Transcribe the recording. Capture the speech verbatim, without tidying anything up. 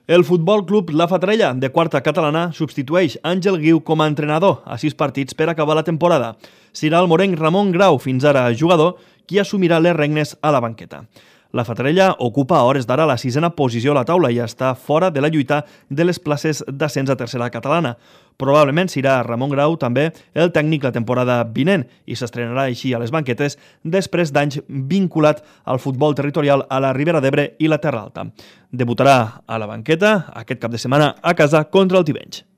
El Futbol Club La Fatarella, de quarta catalana, substitueix Àngel Guiu com a entrenador a sis partits per acabar la temporada. Serà el morenc Ramon Grau, fins ara jugador, qui assumirà les regnes a la banqueta. La Fatarella ocupa a hores d'ara la sisena posició a la taula i està fora de la lluita de les places d'ascens a tercera catalana. Probablement serà Ramon Grau també el tècnic la temporada vinent i s'estrenarà així a les banquetes després d'anys vinculat al futbol territorial a la Ribera d'Ebre i la Terra Alta. Debutarà a la banqueta aquest cap de setmana a casa contra el Tivenys.